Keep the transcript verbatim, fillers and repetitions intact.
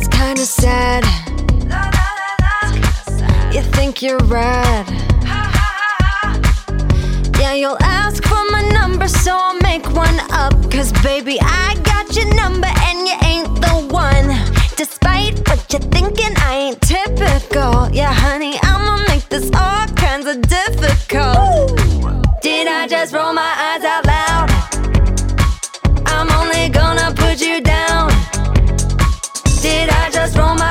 It's kinda sad. You think you're rad. Yeah, you'll ask for my number, so I'll make one up. Cause baby, I got your number and you ain't the one. Despite what you're thinking, I ain't typical. Yeah, honey, I'ma make this all kinds of difficult. Did I just roll my eyes out loud? I'm only gonna put you down. Did I just roll my